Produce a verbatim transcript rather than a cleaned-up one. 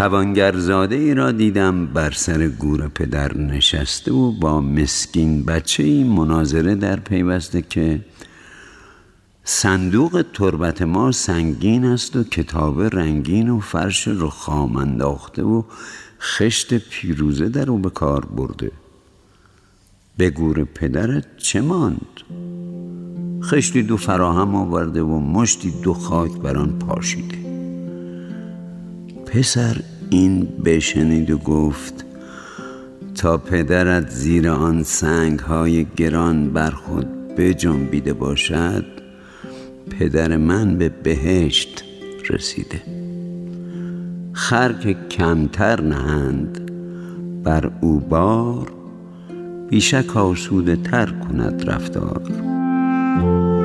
توانگرزاده ای را دیدم بر سر گور پدر نشسته و با مسکین بچه ای مناظره در پیوسته که صندوق تربت ما سنگین است و کتاب رنگین و فرش رخام انداخته و خشت پیروزه در او به کار برده. به گور پدرت چه ماند؟ خشتی دو فراهم آورده و مشتی دو خاک بر آن پاشیده. پسر این بشنید و گفت تا پدرت زیر آن سنگ های گران بر خود بجنبیده باشد، پدر من به بهشت رسیده. خر که کمتر نهند بر او بار، بیشک آسوده تر کند رفتار.